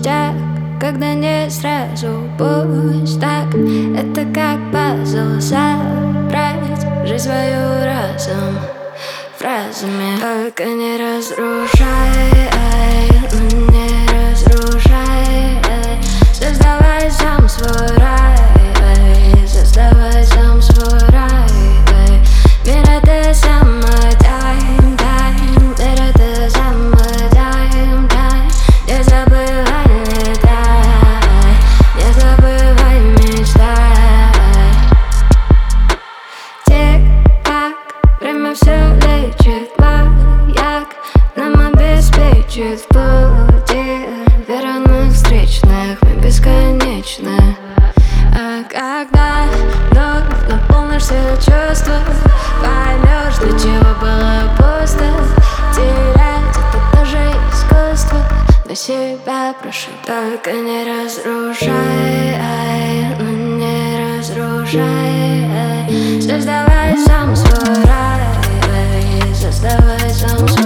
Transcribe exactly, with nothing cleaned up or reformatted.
пустяк, когда не сразу пусть так. Это как пазл собрать жизнь свою разом фразами. Только не разрушай, ну не разрушай. Создавай сам свой рай, создавай сам свой рай. Мир это самый тайм, тайм. Мир это самый тайм, тайм. Не забывай, летай, не забывай, мечтай. Тик-так, время все лечит, маяк нам обеспечит в пути верных встречных, мы бесконечны. А когда вновь наполнишь все чувства, поймешь, для чего было пусто. Терять это тоже искусство. На себя прошу, только не разрушай, ну не разрушай. Создавай сам свой рай, создавай сам свой